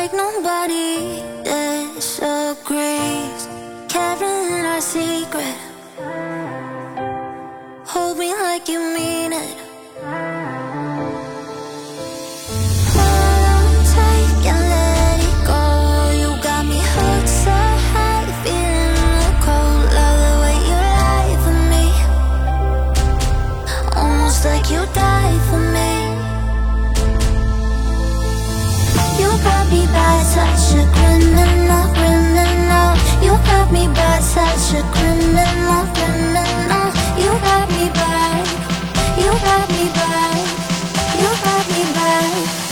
like nobody disagrees. Carrying our secret. Hold me like you mean it. Hold on tight, can't let it go. You got me hooked so high, feeling the cold. Love the way you lie for me, almost like you died for me. You got me by such a criminal, criminal. You got me by such a criminal, criminal. You got me by, you got me by, you got me by.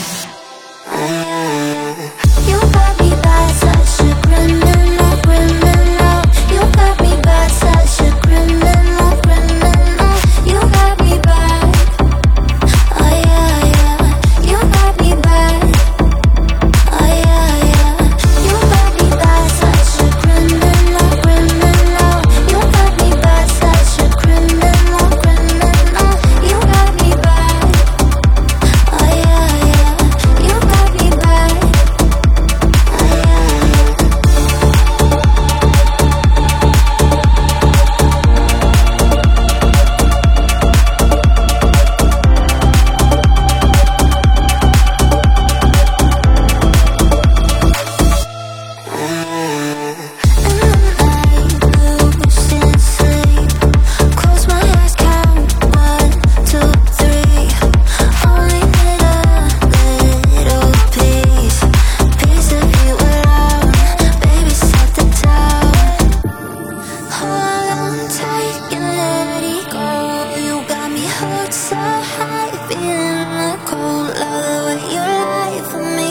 You got me by such a criminal, criminal. You got me by such a criminal, criminal. You got me by, oh yeah, yeah. You got me by, oh yeah, yeah. You got me by such a criminal, criminal. You got me by such a criminal, criminal. You got me by, oh yeah, yeah. You got me by, oh yeah, yeah. Close my eyes, count 1, 2, 3. Only need a little piece of you alone. Baby, set the tone. Hold on tight, can't let it go. You got me hooked so high, feeling the cold. Love the way you lie for me,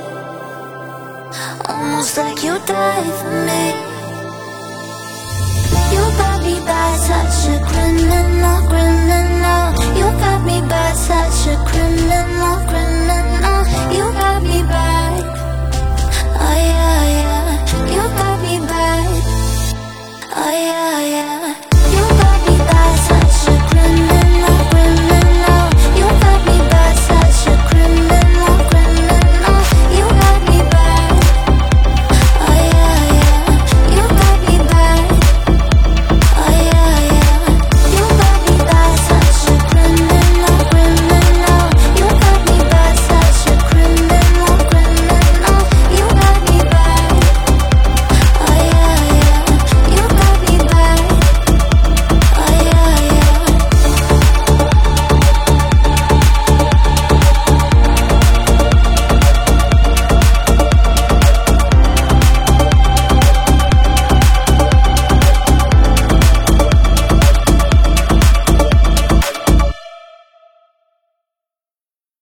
almost like you died for me. You got me by such a criminal, criminal.